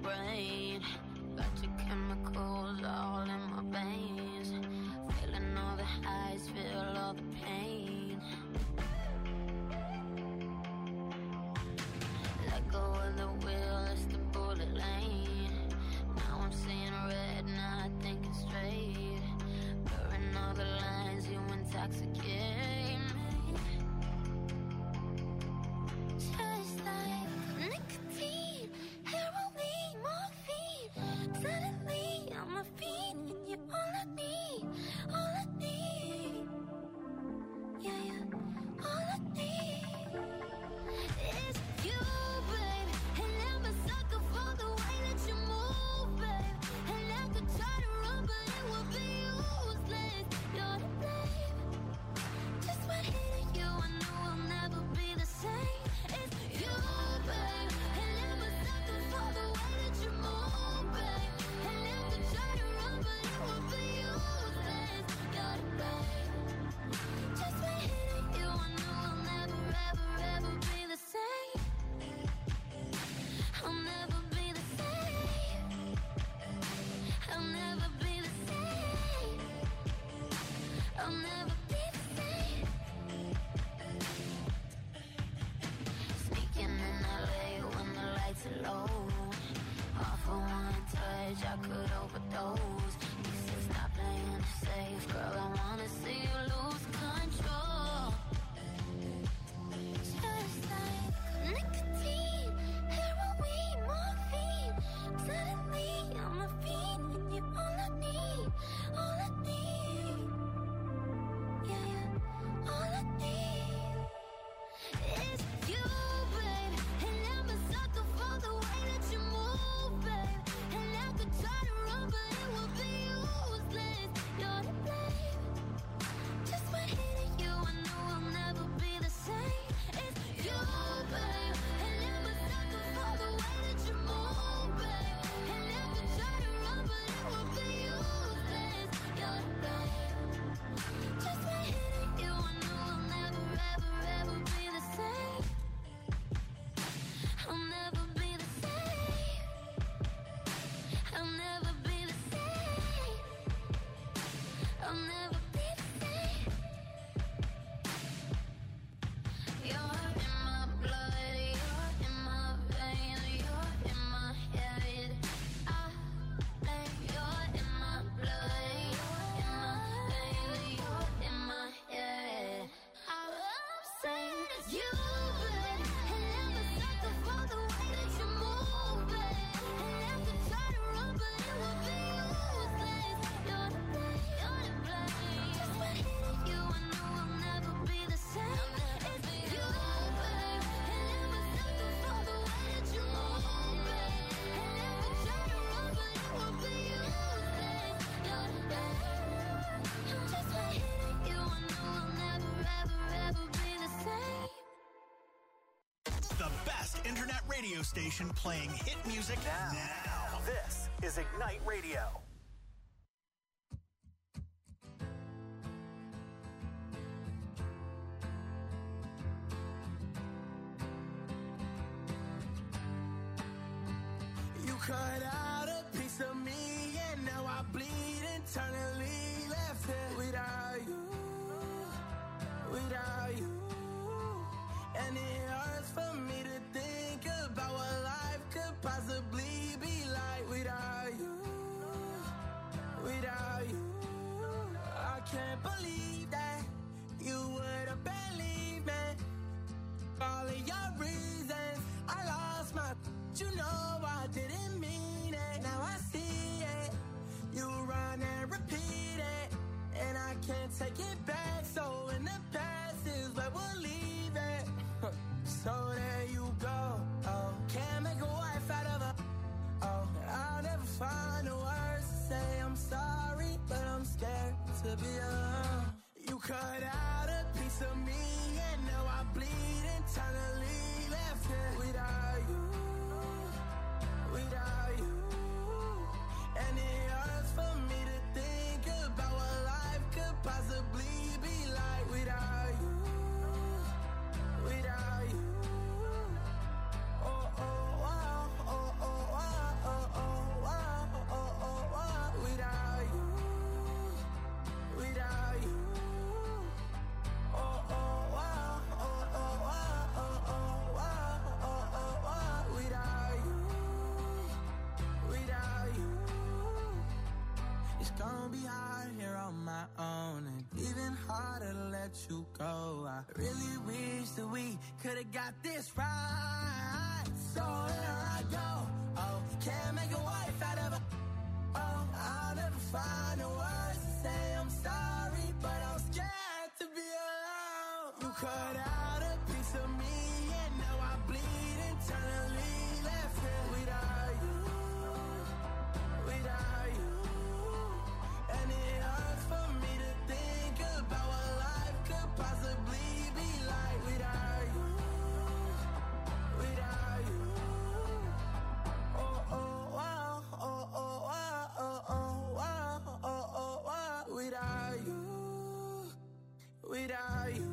brain. Got your chemicals all in my veins. Feeling all the highs, feel all the pain. Let go of the wheel, it's the bullet lane. Now I'm seeing red, not thinking straight. Blurring all the lines, you intoxicate me. Just like nicotine, heroin, morphine. Suddenly I'm a fiend, and you're all I need, all I need. Yeah, yeah, all I need is you, babe. And I'm a sucker for the way that you move, babe. And I could try to run, but it would be useless. You're to blame. Just by hitting you, I know I'll never be the same. It's you, babe. And I'm a sucker for the way that you move, babe. And I could try to run, but it would be useless. You're to blame. Just by hitting you, I know I'll never, ever, ever be the same. I'll never be the same. I'll never be the same. I'll never be the same. Sneaking in LA when the lights are low. All for one touch, I could overdose. You said stop playing it safe, girl. I wanna see you lose control. Just like nicotine, heroin, morphine. Suddenly I'm a fiend, and you're all I need, all I need. Yeah, yeah, all I need is you, babe. And I'm a sucker for the way that you move, babe. And I could try to run, but it would be useless. You're to blame. Just by hitting you, I know I'll never be the same. It's you, babe. And I'm a sucker for the way that you move, babe. And I could try to run, but it would be useless. You're to blame. Just by hitting you, I know I'll never, ever, ever be the same. I'll never be the same. I'll never be the same. I'll never be the same. You're in my blood, you're in my veins, you're in my head. You're in my blood, you're in my veins, you're in my head. I'm saying you, babe. And I'm a sucker for the way that you move, babe. And I could try to run, but it would be useless. You're to blame, you're to blame. Just by hitting you, I know I'll never be the same. It's you, babe. And I'm a sucker for the way that you move, babe. And I could try to run, but it would be useless. You're to blame. Just by hitting you, I know I'll never, ever, ever be the same. The best internet radio station playing hit music now. This is Ignite Radio. You cut out a piece of me, and now I bleed internally. Left here without you, without you. And it hurts for me to think about what life could possibly be like without you, without you. I can't believe that you would have believed me. All of your reasons, I lost my. You know I didn't mean it. Now I see it. You run and repeat it, and I can't take it back. So in the past is where we'll leave it. So there you go. gonna be hard here on my own, and even harder to let you go. I really wish that we could've got this right. So here I go. Oh, can't make a wife out of a. Oh, I'll never find the words to say I'm sorry, but I'm scared to be alone. You cut out a piece of me, and now I bleed internally. Left here without you, without you. And it hurts for me to think about what life could possibly be like without you, without you. Oh, oh, wow, oh, oh, wow, oh, oh, wow, oh, oh, wow. Without you, without you.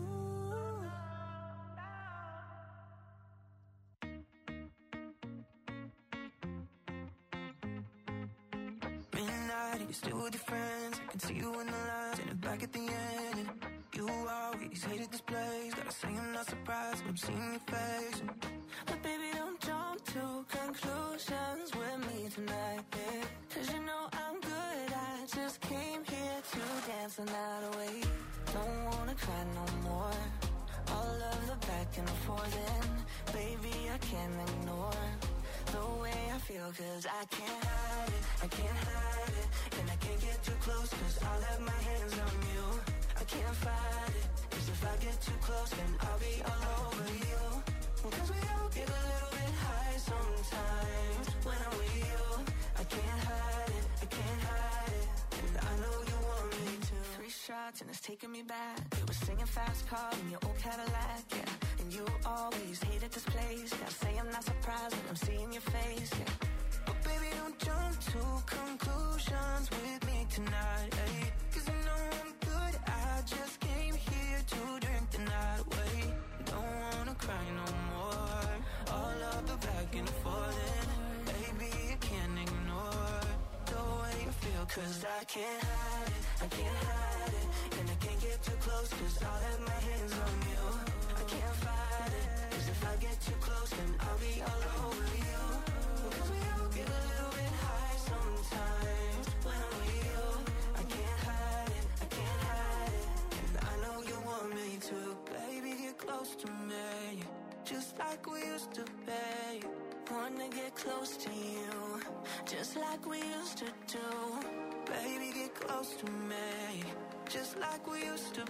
Midnight, you're still with your friends. I can see you in the lines and back at the end. And you always hated this place. Gotta say I'm not surprised when I'm seeing your face. But baby, don't jump to conclusions with me tonight, yeah. Cause you know I'm good, I just came here to dance the night away. Don't wanna cry no more. All of the back and forth, and baby, I can't ignore the way I feel, cause I can't hide it, I can't hide it. And I can't get too close, cause I'll have my hands on you. I can't fight it, cause if I get too close, then I'll be all over you. Cause we all get a little bit high sometimes when I'm with you. I can't hide it, I can't hide it. And I know you want me to. 3 shots and it's taking me back. We were singing fast car in your old Cadillac, yeah. And you always hated this place. Gotta say I'm not surprised when I'm seeing your face, yeah. But baby, don't jump to conclusions with me tonight, ayy. Cause you know I'm good, I just came here to drink the night away. Don't wanna cry no more. All of the back and forth, and baby, you can't ignore the way you feel. Cause I can't hide it, I can't hide it. And I can't get too close, cause I'll have my hands on you. I can't fight it, cause if I get too close, then I'll be all over you. Cause we all get a little bit high sometimes when I'm with you. I can't hide it, I can't hide it. And I know you want me to. Baby, get close to me, just like we used to be. Wanna get close to you, just like we used to do. Baby, get close to me, just like we used to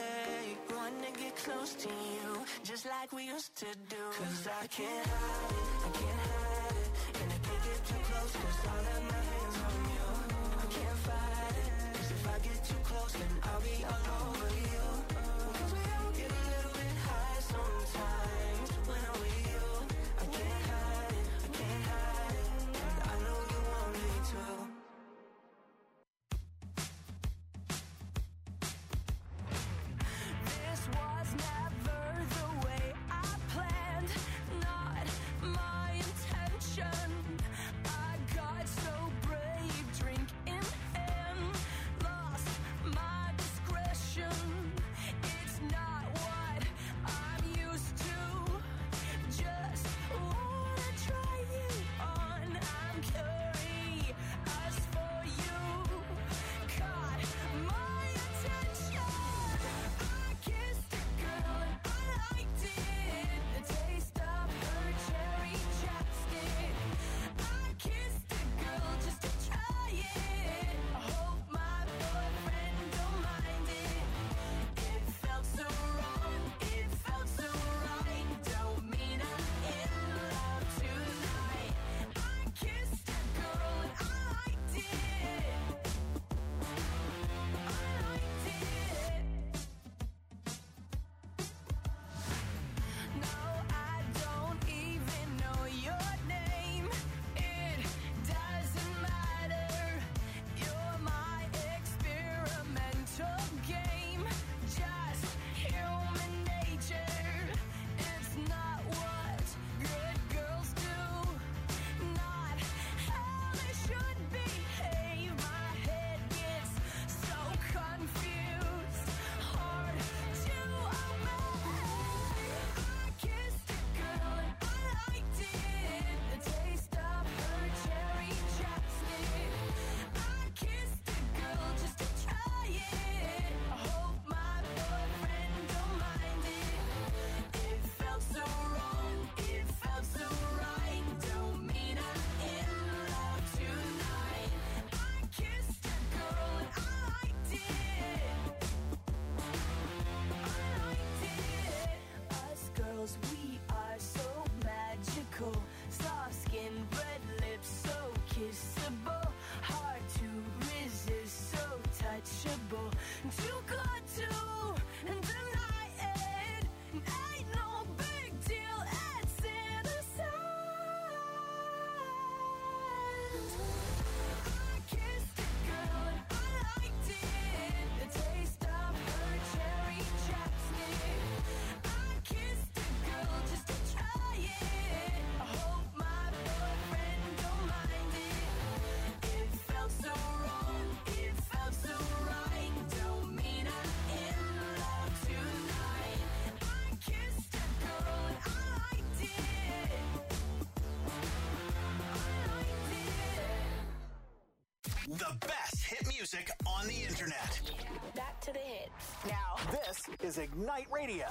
be. Wanna get close to you, just like we used to do. Cause I can't hide it, I can't hide it. And I can't get too close, cause I'll have my hands on you. I can't fight it, cause if I get too close, then I'll be all over you. Cause we all get a little bit high sometimes when I'm with you. I can't hide it, I can't hide it. And I know you want me to. This was never the way I planned, not my Kissable, hard to resist, so touchable. Too good to deny it. Ain't no big deal, it's innocent. I kissed a girl and I liked it. The taste of her cherry chapstick. I kissed a girl just to try it. I hope my boyfriend don't mind it. It felt so wrong, it felt so right. Don't mean I'm in love tonight. I kissed a girl and I liked it. The best hit music on the internet. Back to the hits. Now, this is Ignite Radio.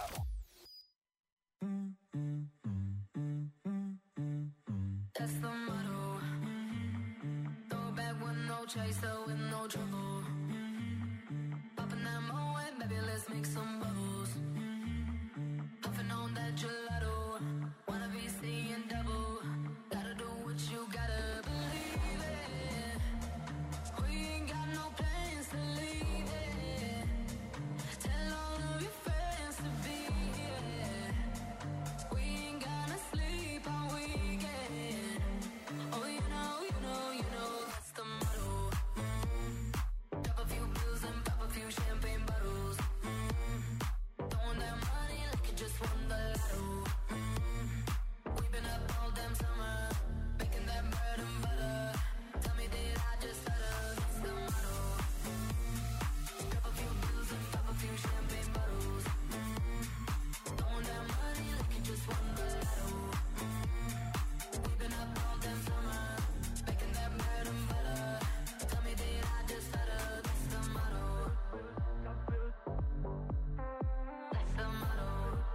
That's the motto. Throw back with no chaser, with no trouble. Popping that Moet, baby, let's make some bubbles. Puffing on that gelato. Wanna be seeing double. Gotta do what you gotta believe it. We ain't got no plans to leave it. Tell all of your friends to be here. We ain't gonna sleep all weekend. Oh, you know, that's the motto. Drop a few pills and pop a few champagne bottles. Throwing that money like you just won the lotto. We've been up all damn summer, making that bread and butter. Tell me, did I just stutter? That's the motto. Drop a few pills and pop a few champagne bottles. Throwing that money like you just won the lotto. We've been up all damn summer, making that bread and butter. Tell me, did I just stutter? That's the motto. That's the motto.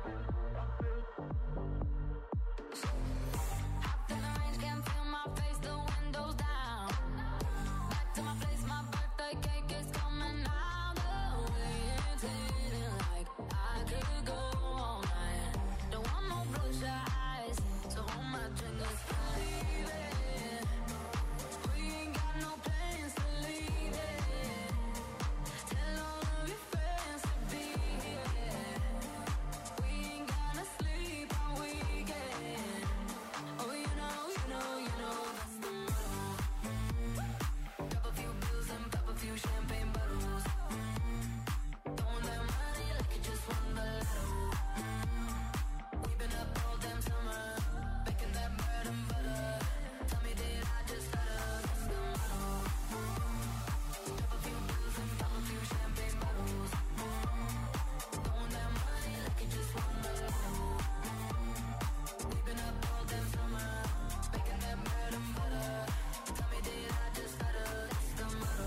Hopped in the range, can't feel my face, the windows down. Back to my place, my birthday cake is coming out. The way it's hitting like I could go all night. Don't want no bloodshot eyes, so hold my drink, let's believe it. We ain't got no plans to leave it. Tell all of your friends to be here. We ain't gonna sleep all weekend. Oh, you know, that's the motto. Drop a few bills and pop a few champagne bottles. Throwing that money like you just won the lotto. We've been up all damn summer, making that bread and butter. Tell me, did I just stutter? That's the motto. Drop a few bills and pop a few champagne bottles. Throwing that money like you just won the lotto. We've been up all damn summer, making that bread and butter. Tell me, did I just stutter? That's the motto.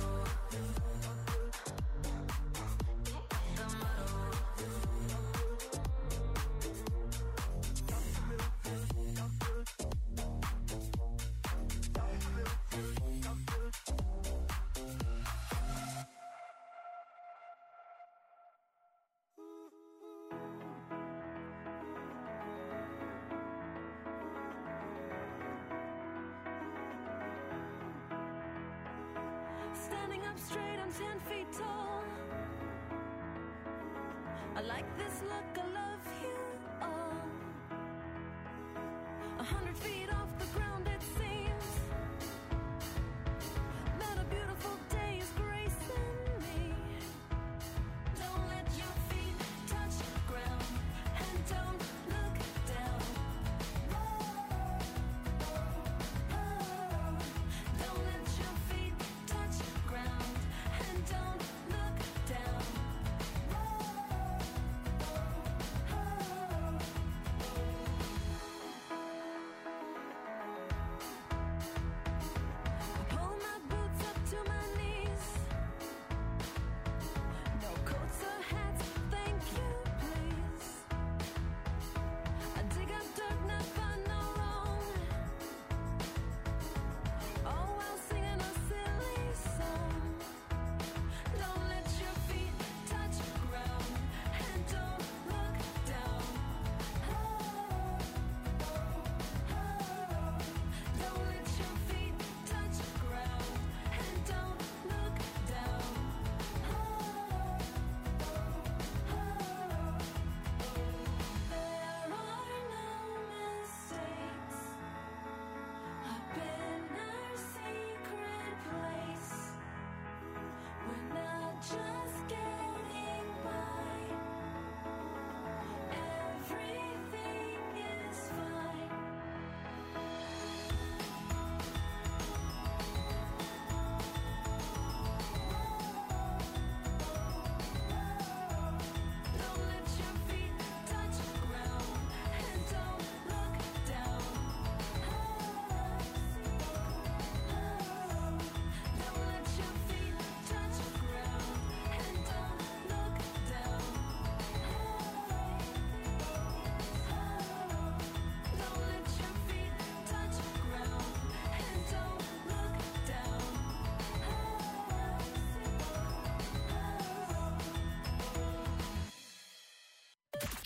The motto. Standing up straight, I'm 10 feet tall. I like this look, I love you all. 100 feet off the ground, it seems that a beautiful day is gracing me. Don't let your feet touch the ground, and don't look down. Don't let your feet touch the ground, and don't look down.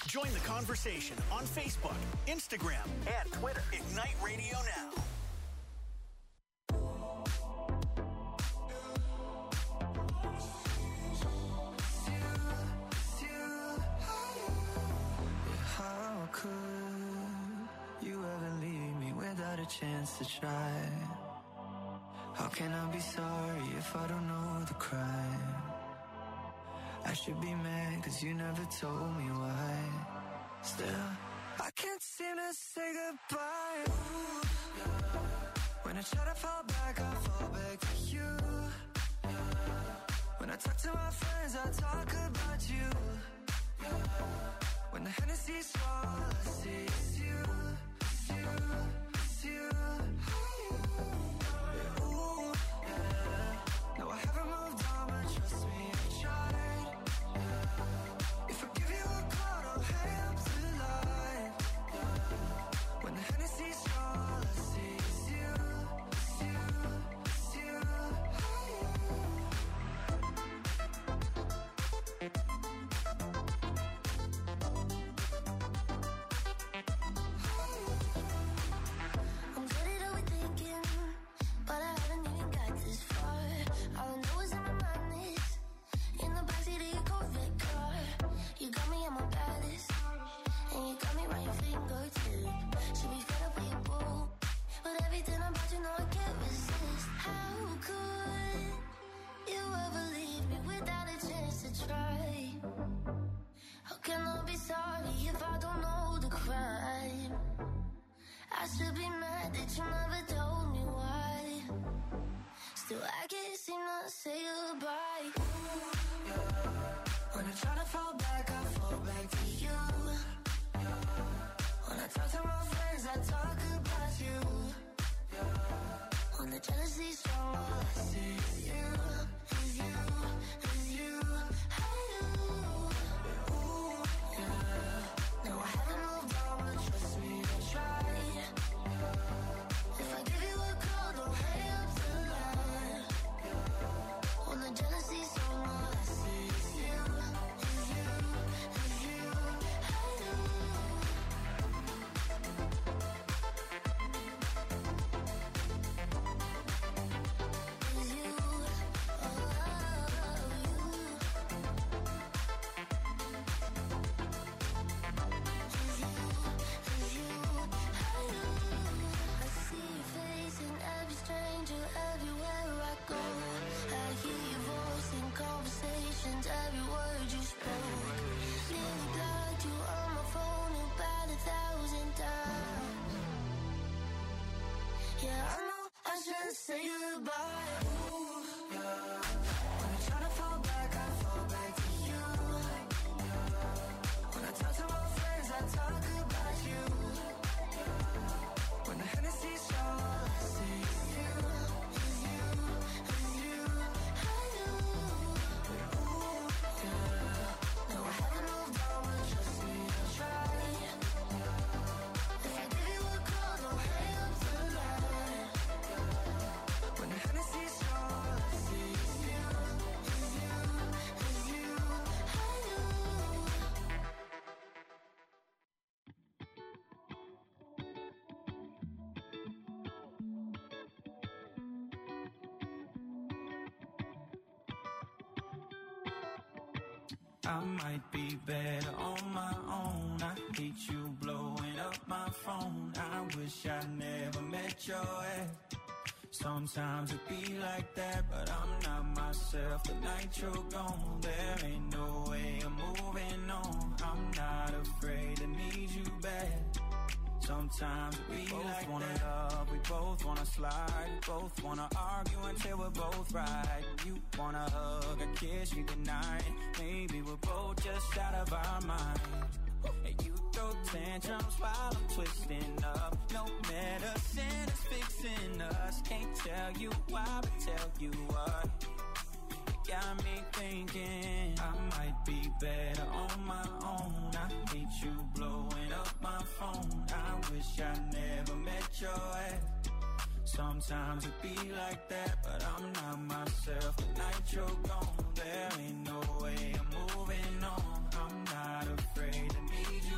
Join the conversation on Facebook, Instagram, and Twitter. Ignite Radio Now. How could you ever leave me without a chance to try? How can I be sorry if I don't know the crime? I should be mad cause you never told me why. Still, I can't seem to say goodbye. Ooh, yeah. When I try to fall back, I fall back to you. Yeah. When I talk to my friends, I talk about you. Yeah. When the Hennessy's all I see is you, it's you, it's you. Yeah, ooh, yeah. No, I haven't moved on, but trust me, I tried. Yeah. If I give you a call, don't hang up the line. Yeah. When the Hennessy's all I see is you, it's you, it's you. I'm getting overthinking, but I haven't even got this far. All I know is in my mind is in the backseat of your Corvette car. You got me on my baddest, and you got me right your fingertip. Should be fed up with your boo, but everything about you know I can't resist. How could you ever leave me without a chance to try? How can I be sorry if I don't know the crime? I should be mad that you never told me why. Still, I can't seem to say goodbye. Ooh, yeah. When I try to fall back, I fall back to you. Yeah. When I talk to my friends, I talk about you. Yeah. When the jealousy's strong, all I see is you, is you, is you. I do. Ooh, yeah. No, I haven't moved on, but trust me, I tried. If I give you a call, don't hang up the line. When the jealousy's strong, all I see is you, is you, is you. I do. Is you, I see your face in every stranger everywhere I go. I hear your voice in conversations, every word you spoke. Nearly blocked you on my phone about 1,000 times. Yeah, I know I should say goodbye. Ooh, yeah. When I try to fall back, I fall back to you. When I talk to my friends, I talk about you. When the Hennessy's all I see is you, is you, is you. I do. Ooh, yeah. No, I haven't moved on, but trust me, I tried. If I give you a call, don't hang up the line. When the Hennessy's all I see is you, is you, is you. I do. I might be better on my own. I hate you blowing up my phone. I wish I never met your ex. Sometimes it be like that, but I'm not myself. The night you're gone, there ain't no way I'm moving on. I'm not afraid to need you back. Sometimes we both like wanna that. Love, we both wanna slide, we both wanna argue until we're both right. You wanna hug, a kiss you goodnight. Maybe we're both just out of our mind. And you throw tantrums while I'm twisting up. No medicine is fixing us. Can't tell you why, but tell you what. You got me thinking I might be better on my own. I hate you blowing up my phone. I wish I never met your ex. Sometimes it be like that, but I'm not myself. The night you're gone, there ain't no way I'm moving on. I'm not afraid to need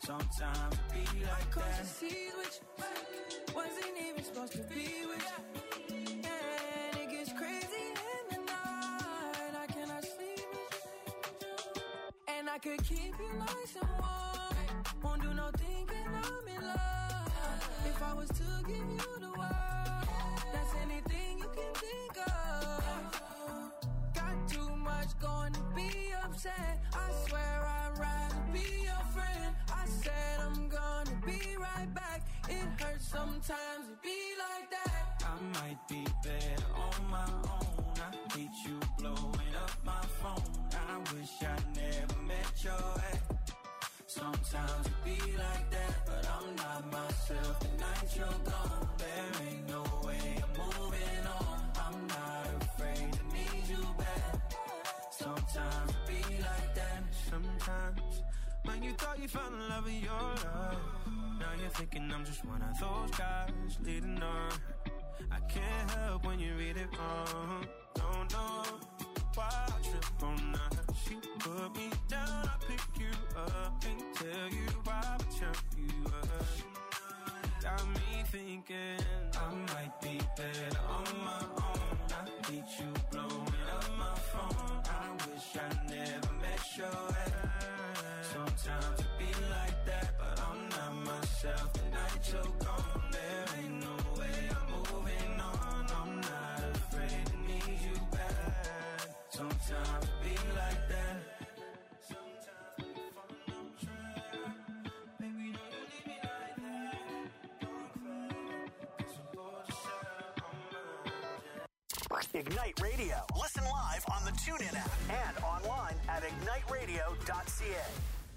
Sometimes it be like that. With you, wasn't even supposed to be with you. And it gets crazy in the night. I cannot sleep with you. And I could keep you nice and warm. Won't do no thinking I'm in love. If I was to give you the world, that's anything you can think of. Got too much going to be upset. I swear I'd rather be your friend. I said I'm gonna be right back. It hurts sometimes to be like that. I might be better on my own. I hate you blowing up my phone. I wish I never met your ex. Sometimes it be like that, but I'm not myself. The night you're gone, there ain't no way I'm moving on. I'm not afraid to need you back. Sometimes it be like that. Sometimes when you thought you found the love of your life, now you're thinking I'm just one of those guys leading on. I can't help when you read it wrong. Don't know why I trip on that. She put me down, I pick you up. Can't tell you why, but tell you up. Got me thinking I might be better on my own. I hate you blowing up my phone. I wish I never met your ex. Sometimes it be like that, but I'm not myself. The night you're gone, there ain't no way I'm moving on. I'm not afraid to need you back. Sometimes it be like that. Sometimes we fall on track. Baby, don't you leave me like that. Don't fail, 'cause I'm bored yourself on my Ignite Radio. Listen live on the TuneIn app. And online at igniteradio.ca.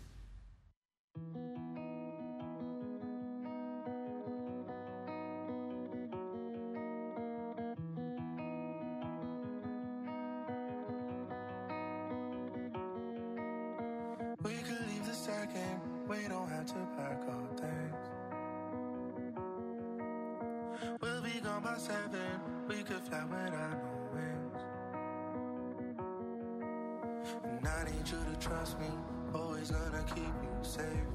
We could leave the second, we don't have to pack all things. We'll be gone by 7, we could fly without no wings. And I need you to trust me, always gonna keep you safe.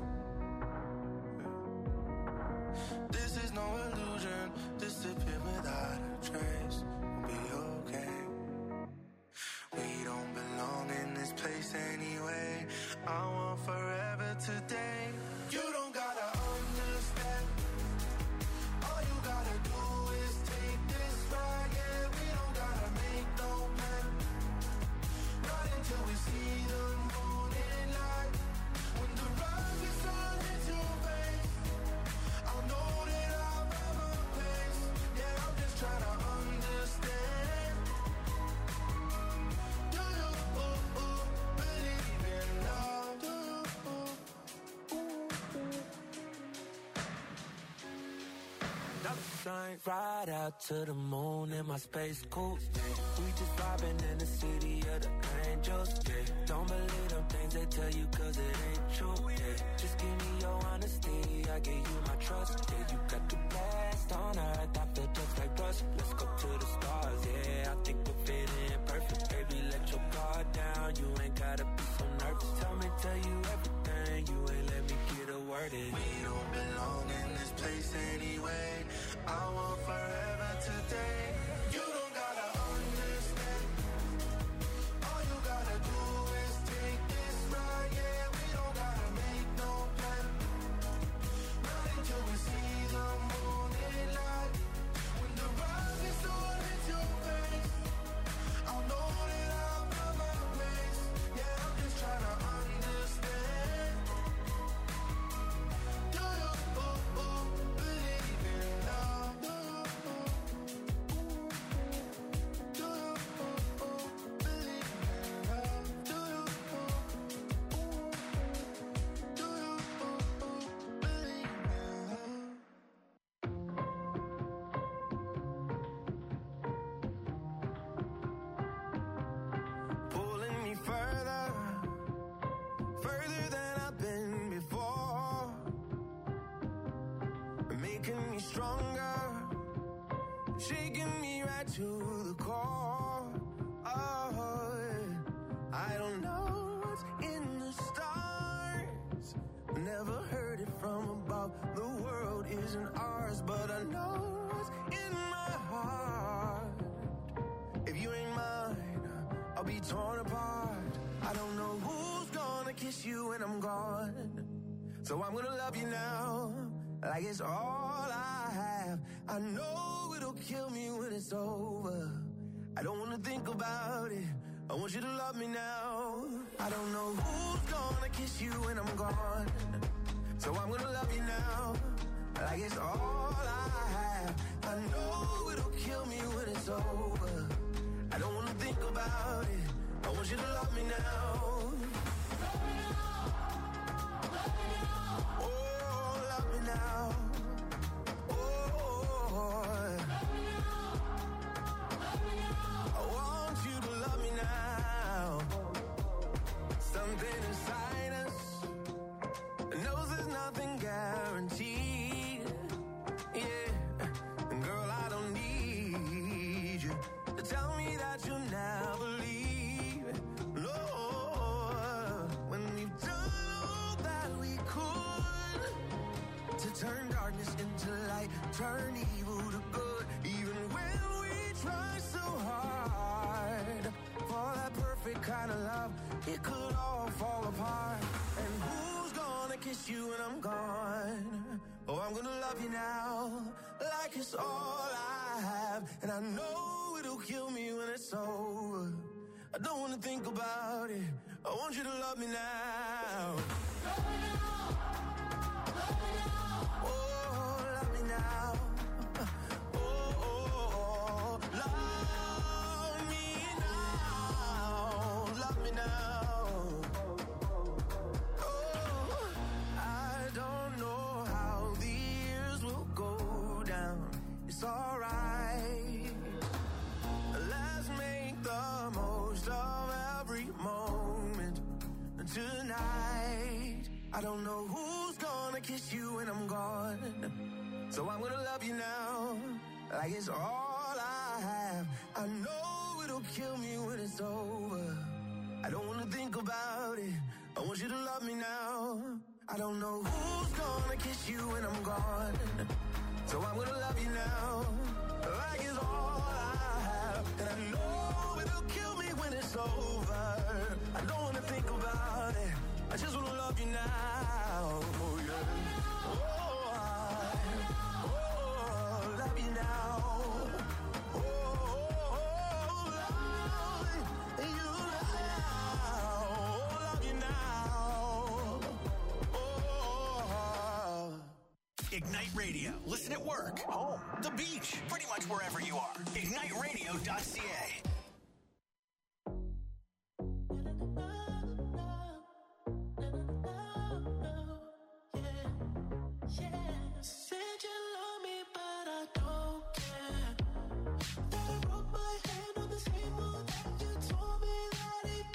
This is no illusion, disappear without a trace. We'll be okay. We don't belong in this place anyway. I want forever today. You don't gotta understand. All you gotta do is take this ride. Yeah, we don't gotta make no plan. Not until we see the morning light. When the rug is on into your face, I'll know that I'll have a place. Yeah, I'm just trying to understand. Do you believe in love? Do you? Shine right out to the moon in my space coupe. We just vibing in the city of the angels. Yeah. Don't believe them things they tell you 'cause it ain't true. Yeah. Just give me your honesty, I give you my trust. Yeah, you got the best on earth, I feel just like us. Let's go to the stars, yeah. I think we're fitting perfect, baby. Let your guard down, you ain't gotta be so nervous. Tell you everything, you ain't let me get a word in. We don't belong in this place anyway. I want forever today. You don't gotta understand. All you gotta do is take this ride. Yeah, we don't gotta make no plan. Not until we see the morning light. When the rug is on into your face, I'll know that I'll have my place. Yeah, I'm just trying to understand. Do you believe in love? Do you believe in love? Do you believe in love? Pulling me further than I've been before, making me stronger, shaking me right to the core. Oh, I don't know what's in the stars, never heard know what's in my heart. If you ain't mine, I'll be torn apart. I don't know who's gonna kiss you when I'm gone. So I'm gonna love you now, like it's all I have. I know it'll kill me when it's over. I don't wanna think about it. I want you to love me now. I don't know who's gonna kiss you when I'm gone. So I'm gonna love you now, like it's all I have. I know it'll kill me when it's over. I don't wanna think about it. I want you to love me now. Oh, love me now. Something inside us knows there's nothing guaranteed. Yeah, girl, I don't need you to tell me that you'll never leave. No, when we've done all that we could to turn darkness into light, turn evil to good. Even when we try so hard for that perfect kind of love, it could all fall apart. And who's gonna kiss you when I'm gone? Oh, I'm gonna love you now, like it's all I have. And I know it'll kill me when it's over. I don't wanna think about it. I want you to love me now. Oh, love me now. Oh, love me now. Love me now. It's alright. Let's make the most of every moment tonight. I don't know who's gonna kiss you when I'm gone. So I'm gonna love you now, like it's all I have. I know it'll kill me when it's over. I don't wanna think about it. I want you to love me now. I don't know who's gonna kiss you when I'm gone. So I'm gonna love you now, like it's all I have. And I know it'll kill me when it's over. I don't wanna think about it. I just wanna love you now. Oh, yeah. Oh, love you now. Oh, love you now. Love you now. Oh. Ignite Radio. Listen at work, home, the beach, pretty much wherever you are. IgniteRadio.ca. Said you love me, but I don't care. That I broke my hand on the table and you told me that it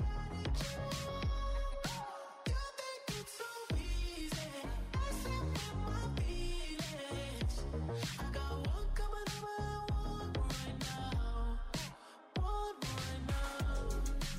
you think it's so easy. I said with my feelings. I got one coming over and one right now. One right now.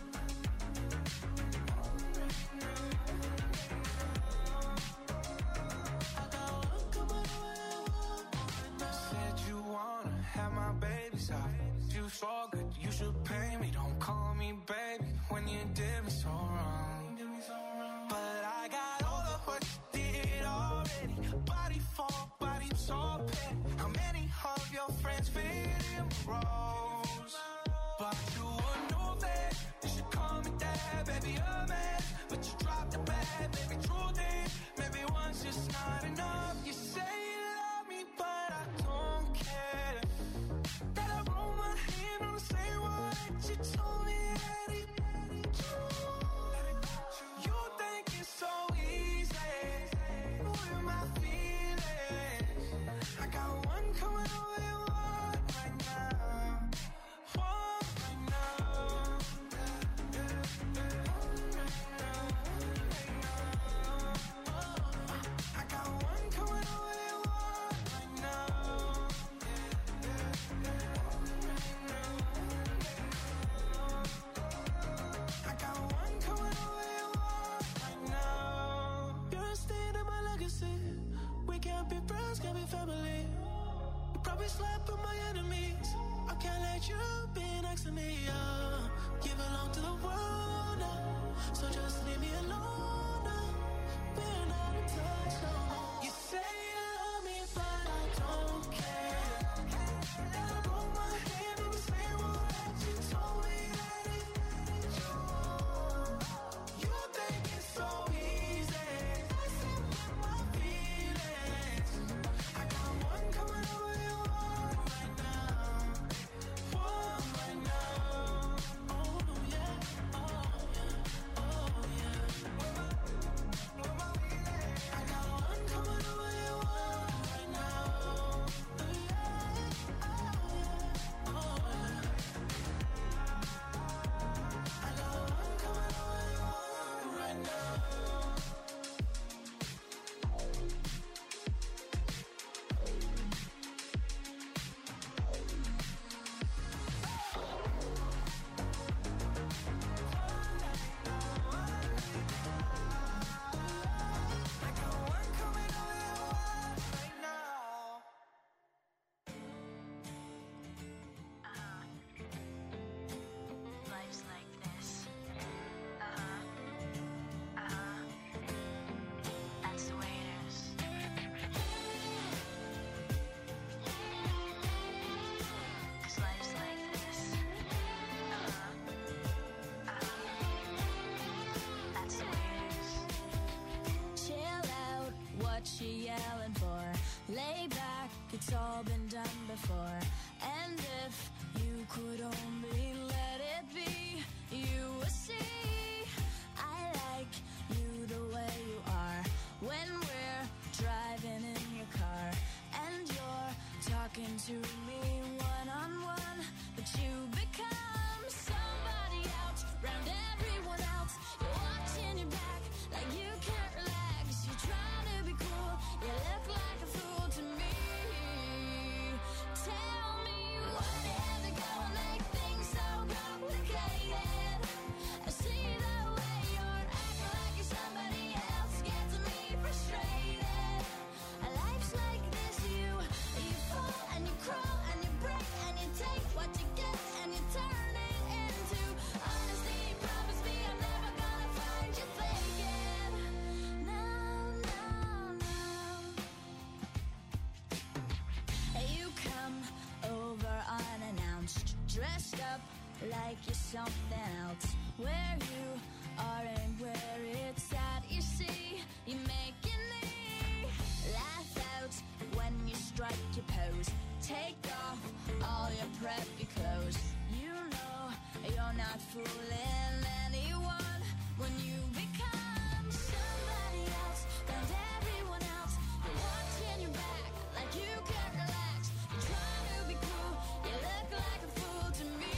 I got one coming over and one right now. Said you wanna have my babies out. You so good, you should pay me. Don't call me baby when you did me so wrong. But I got all of what you did already. Body for body, so petty. How many of your friends fit in roles? But you would know that you should call me dad, baby, a man. But you dropped the bag, baby, true thing. Maybe one's just not enough. You say you love me, but I don't care. That I roll my hand on the same one that you told me that it you think it's so easy. With my feelings, I got one coming over and one right now. slept with my enemies. I can't let you be next to me. You belong to the world now, so just leave me alone now. We're not in touch no more. You say you love me, but I don't care. And I broke my hand in the same way that you told me that it you. You think it's so easy. Messing with my feelings. I got one coming over your heart right now. One right now. Oh yeah, oh yeah, oh yeah. I got one coming over your heart right now. Oh yeah, oh yeah. I got one coming over your heart right now. I got one coming over your heart right now. Life's like this. That's the way it is. 'Cause life's like this. That's the way it is. Chill out, what you yelling for? Lay back, it's all been done before. And if you could only let it be, you would see I like you the way you are. When we're driving in your car and you're talking to me one-on-one, but you become somebody else round everyone else. You're watching your back like you can't relax. You're trying to be cool, you look like a fool to me. Tell me what you have to go and make things so complicated. I see the way you're acting like you're somebody else, gets me frustrated. Life's like this, you fall and you crawl and you break and you take what you get and you turn it into honesty. Promise me I'm never gonna find you faking. No, no, no. You come over unannounced, dressed up like you're something else. Where you are and where it's at, you see, you're making me laugh out when you strike your pose. Take off all your preppy clothes. You know you're not fooling anyone when you become somebody else and everyone else. You're watching your back like you can't relax. You're trying to be cool, you look like a fool to me.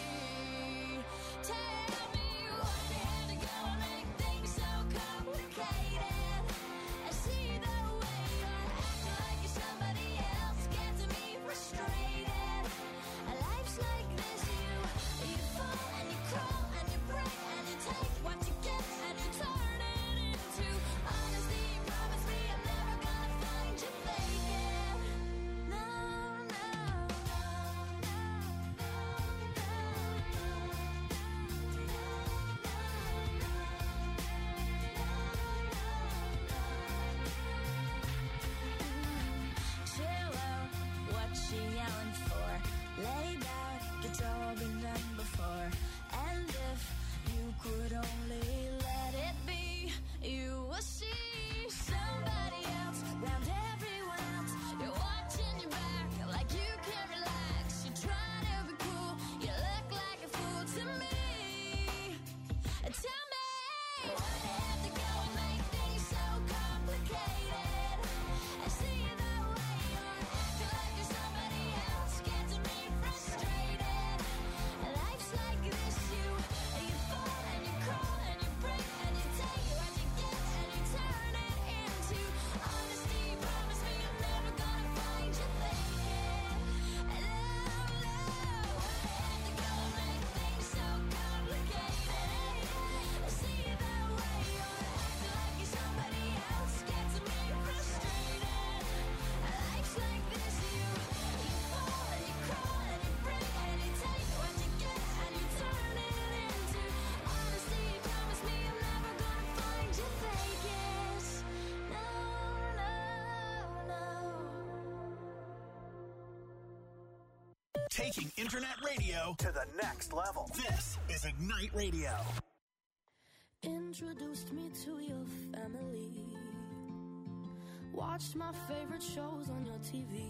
Tell me what you had to go and make things so complicated. I see the way you're acting like you're somebody else, gets me frustrated. Life's like this, you fall and you crawl and you break and you take what you get and you turn it into honesty. Promise me I'm never gonna find you faking. No, no, chill out, what you yelling for? Lay back, it's all been done before. And if you could only let it be, you will see somebody else round everyone else. You're watching your back like you can't relax. You're trying to be cool, you look like a fool to me. Tell me why you have to go and make things so complicated. I see the way you're acting like you're somebody else, gets me frustrated. Taking internet radio to the next level. This is Ignite Radio. Introduced me to your family. Watched my favorite shows on your TV.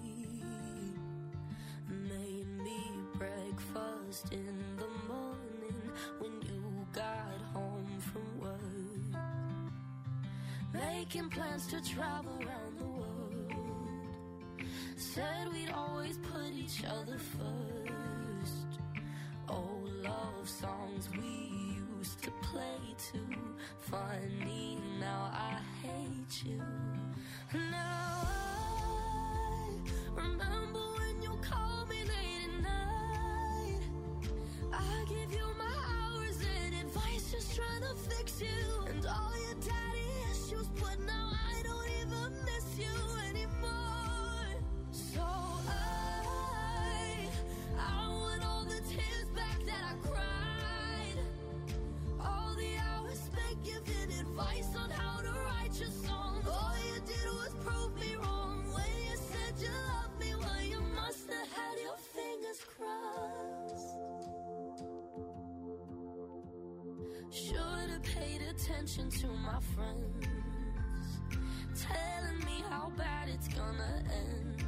Made me breakfast in the morning when you got home from work. Making plans to travel around the world. Said we'd always put each other first. Old love songs we used to play too. Funny, now I hate you. Now I remember when you called me late at night. I give you my hours and advice, just trying to fix you. And all your daddy issues, but now I don't even miss you anymore. So I want all the tears back that I cried. All the hours spent giving advice on how to write your songs. All you did was prove me wrong when you said you loved me. Well, you must have had your fingers crossed. Should have paid attention to my friends, telling me how bad it's gonna end.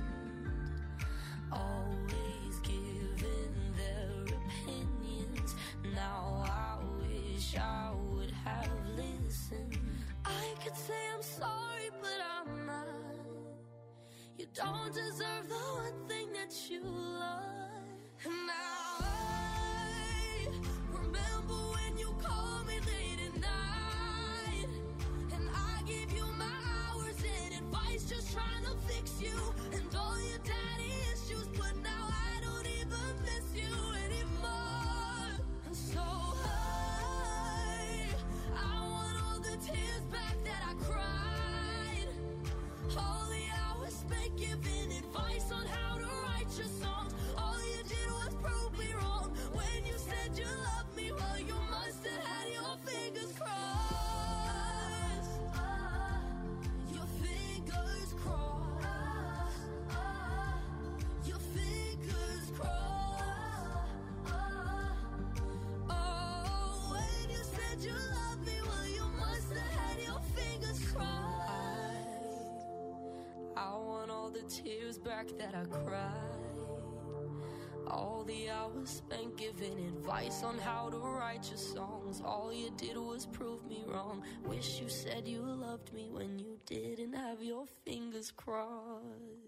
Always giving their opinions. Now I wish I would have listened. I could say I'm sorry, but I'm not. You don't deserve the one thing that you love. Now I remember when you called me late at night, and I gave you my hours and advice, just trying to fix you. And all your daddy issues, but now I don't even miss you anymore. So I want all the tears back that I cried. All the hours spent giving advice on how to write your songs. All you did was prove me wrong when you said you loved me. Well, you must have had your fingers crossed. Your fingers crossed. Your fingers crossed. Oh, when you said you loved me, well, you must have had your fingers crossed. I want all the tears back that I cried. All the hours spent giving advice on how to write your songs. All you did was prove me wrong. Wish you said you loved me when you didn't have your fingers crossed.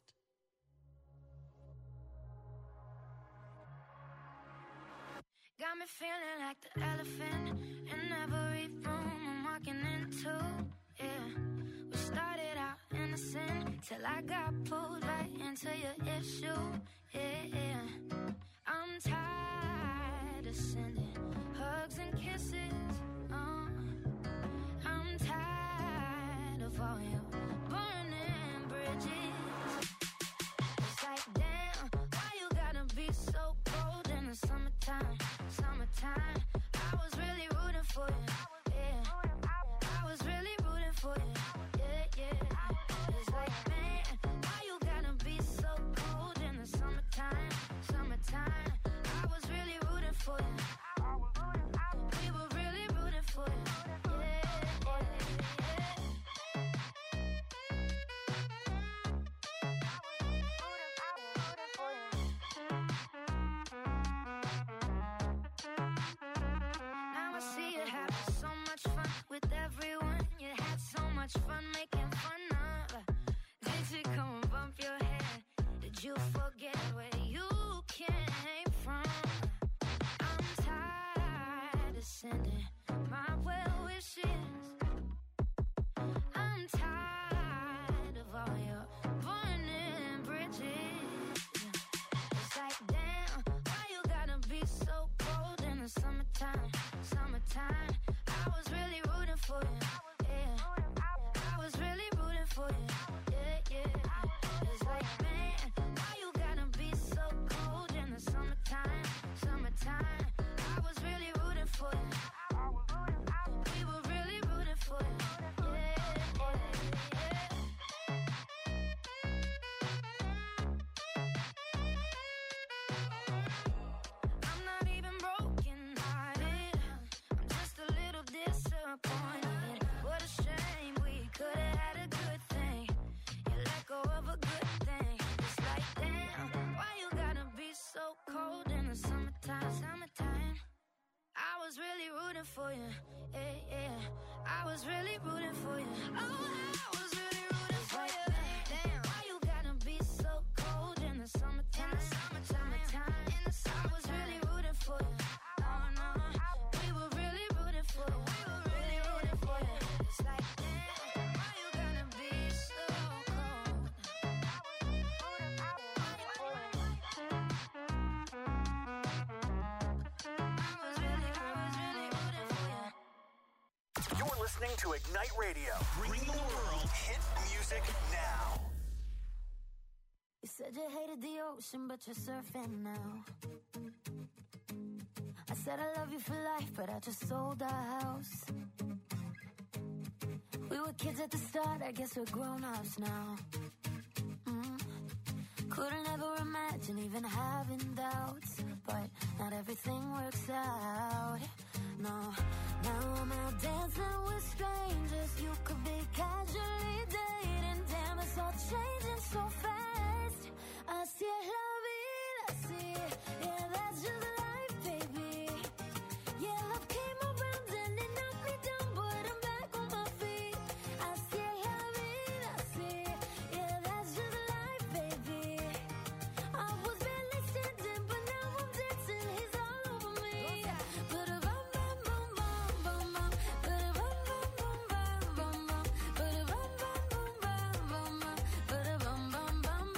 Got me feeling like the elephant in every room I'm walking into. Yeah, we started out innocent till I got pulled right into your issue. Yeah, I'm tired of sending hugs and kisses. I'm tired of all your burning bridges. It's like, damn, why you gotta be so cold in the summertime? Summertime, I was really rooting for you. Yeah, I was really rooting for you. Yeah. It's like, man, why you gotta be so cold in the summertime? Summertime, I was really rooting for you. We were really rooting for you. Yeah. Now I see you having so much fun with everyone. You had so much fun making fun of. Did you come and bump your head? Did you forget where you came from? I'm tired of sending my well wishes. I'm tired of all your burning bridges. It's like, damn, why you gotta be so cold in the summertime? Summertime, I was really rooting for you. Yeah, I was really rooting for you. Yeah. It's like, man, why you gotta be so cold in the summertime? Summertime, I was really rooting for you. We were really rooting for you. Yeah. rooting for you. Yeah, yeah. I was really rooting for you. Oh, I was really rooting for you. Damn, why you gotta be so cold in the summertime? Summertime. I was really rooting for you. Oh no, we were really rooting for you. We were really rooting for you. It's like, damn, why you gotta be so cold? I was really rooting for you. You're listening to Ignite Radio. Bringing the world hit music now. You said you hated the ocean, but you're surfing now. I said I love you for life, but I just sold our house. We were kids at the start, I guess we're grown-ups now. Couldn't ever imagine even having doubts, but not everything works out. No, now I'm out dancing with strangers. You could be casually dating. Damn, it's all changing so fast. Así es la vida, así. Yeah, that's just life, baby. Yeah, love came around and it knocked me down, but I'm back on my feet. Así es la vida, así. Yeah, that's just life, baby. I was barely standing, but now I'm dancing. He's all over me. Ba-da-bum, bum, bum, bum, bum, bum. Ba-da-bum, bum, bum, bum, bum, bum. Ba-da-bum, bum, bum, bum, bum, bum. Ba-da-bum, bum, bum, bum, bum.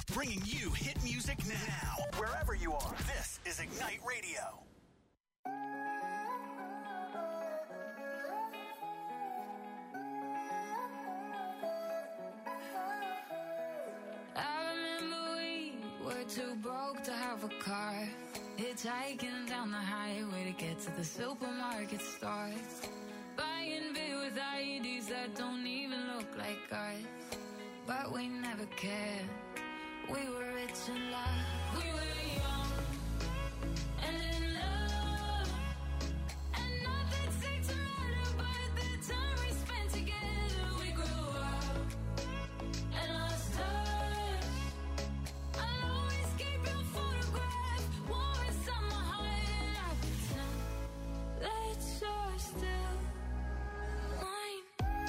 Bringing you hit music now. Wherever you are, this is Ignite Radio. I remember we were too broke to have a car, hitchhiking down the highway to get to the supermarket store, buying beer with IEDs that don't even look like ours. But we never cared. We were rich in love. We were young and in love, and nothing seemed to matter. But the time we spent together, we grew up and lost touch. I'll always keep your photograph warm inside my heart, and I pretend that you're still mine.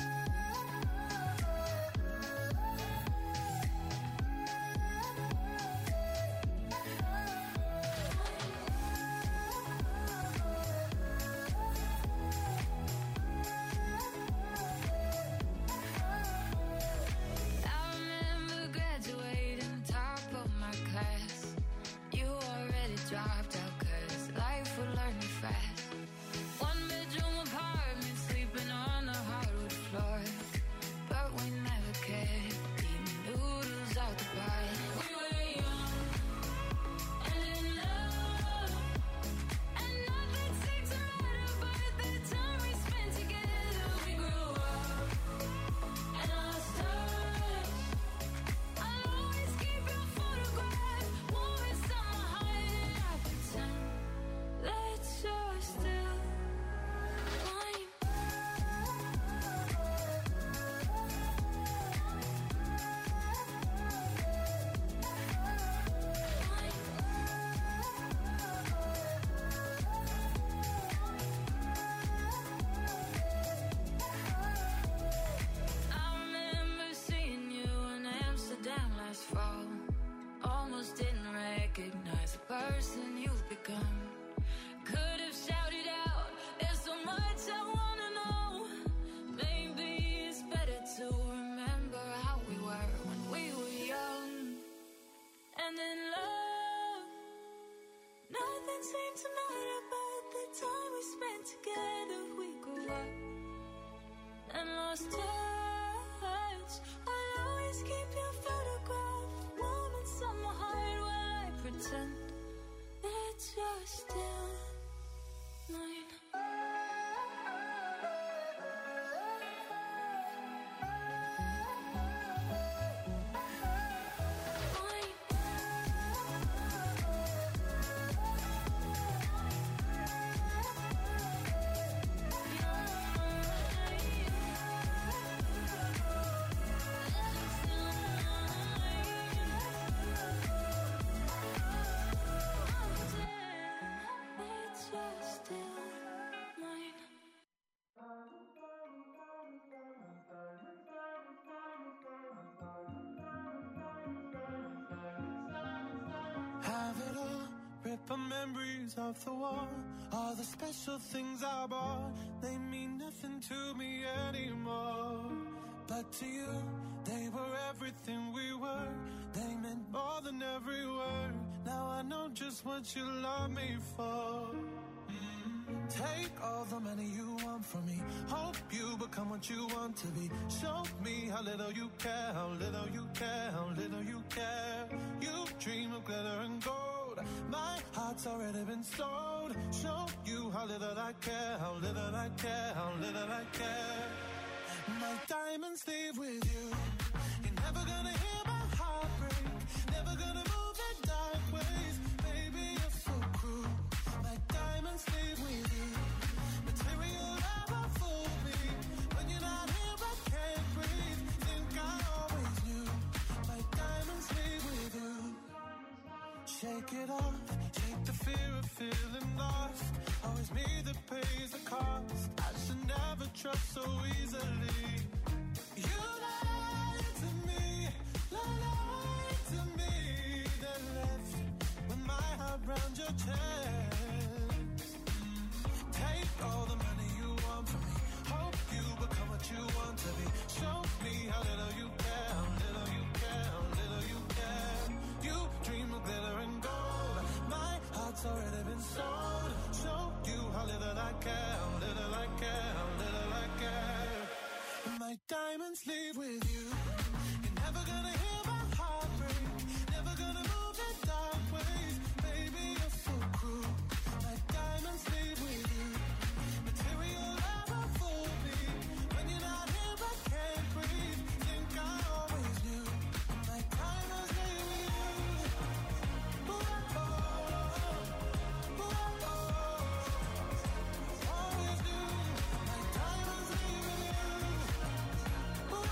I remember graduating top of my class. You already dropped out 'cause life would learn you fast. One bedroom apartment, sleeping on the hardwood floor. But we never cared, eating noodles out the bar. We were young and in love, and nothing seemed to matter. But the time we spent together, we grew up and lost touch. I'll always keep your photograph warm inside my heart, and I pretend that you're still mine. I remember seeing you in Amsterdam last fall. Almost didn't recognize the person you've become. Could have shouted out, there's so much I wanna know. Maybe it's better to remember how we were when we were young and in love. Nothing seemed to matter, but the time we spent together, we grew up and lost touch. I'll always keep your photograph warm inside my heart while I pretend that you're still mine. Have it all, rip our memories off the wall. All the special things I bought, they mean nothing to me anymore. But to you, they were everything we were. They meant more than every word. Now I know just what you love me for. Take all the money you want from me. Hope you become what you want to be. Show me how little you care, how little you care, how little you care. You dream of glitter and gold. My heart's already been sold. Show you how little I care, how little I care, how little I care. My diamonds leave with you. You're never gonna hear my heart break. Never gonna move in dark ways. Baby, you're so cruel. My diamonds leave with you. Material never fooled me. When you're not here, I can't breathe. Think I always knew. My diamonds leave with you. Shake it off. Shake the fear of feeling lost. Always me that pays the cost. I should never trust so easily. You lied to me. Lied to me. Then left with my heart round your chest. Take all the money you want from me. Hope you become what you want to be. Show me how little you care, how little you care, how little you care. and soul. Show you how little I care, little I care, little I care. And my diamonds leave with you. You're never gonna hear my heart break, never gonna move in dark ways. Baby, you're so cruel. My diamonds leave with you. Material never fool me. When you're not here, I can't breathe. Think I always knew. My diamonds leave with you. Ooh, oh, ooh, oh, always knew. My diamonds leave with you. Ooh, oh,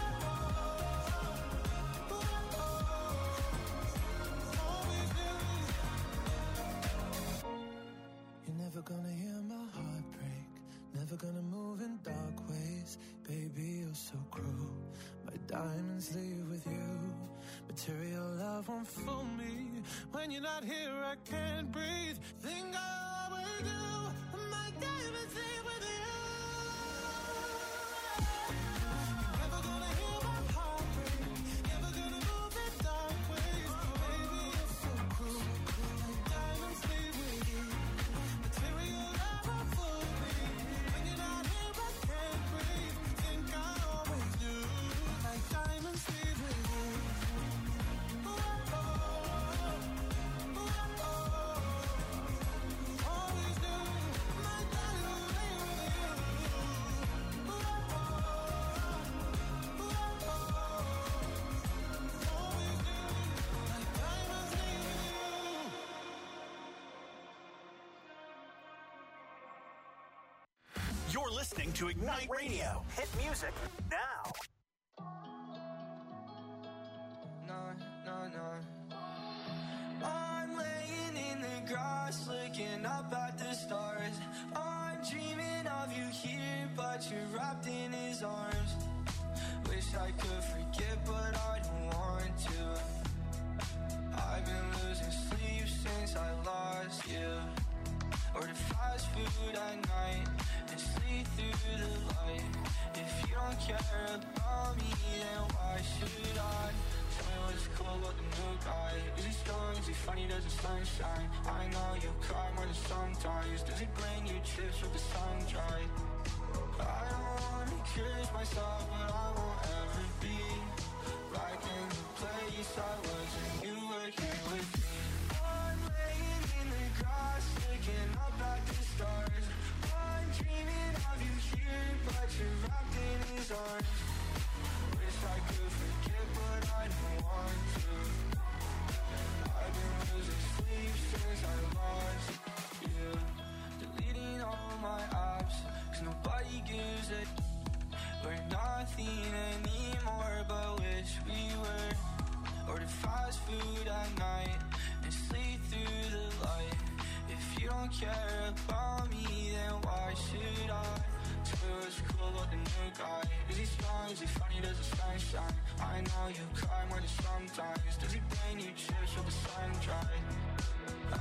always knew. You're never gonna hear my heart break, never gonna move in dark ways. Baby, you're so cruel. My diamonds leave with you. Material love won't fool me. When you're not here, I can't breathe. Think I always do. My diamonds leave with you. You're never gonna hear my heart break, never gonna move in dark ways. Baby, you're so cruel. My diamonds leave with you. Material love won't fool me. When you're not here, I can't breathe. Think I always knew. My diamonds leave with you. Ooh, oh, ooh, oh, always knew. My diamonds leave with you. Ooh, oh, ooh, oh, always knew. My diamonds leave with you. You're listening to Ignite Radio. Hit music now. I'm laying in the grass, looking up at the stars. I'm dreaming of you here, but you're wrapped in his arms. Wish I could forget, but I don't want to. I've been losing sleep since I lost you. Order fast food at night and sleep through the light. If you don't care about me, then why should I? Tell me what's cool about the new guy. Is he strong? Is he funny? Does the sunshine? I know you cry more than sometimes. Does he bring you chips with the sun dry? I don't wanna curse myself, but I won't ever be back in the place I was when you were here with me. I'm laying in the grass, looking up at the stars. I'm dreaming of you here, but you're wrapped in his arms. Wish I could forget, but I don't want to. I've been losing sleep since I lost you. Deleting all my apps, 'cause nobody gives a. We're nothing anymore, but wish we were. Order fast food at night and sleep through the light. If you don't care about me, then why should I? Tell me what's cool about the new guy. Is he strong? Is he funny? Does the sun shine? I know you cry more than sometimes. Does he bring you chips with the sun dry? I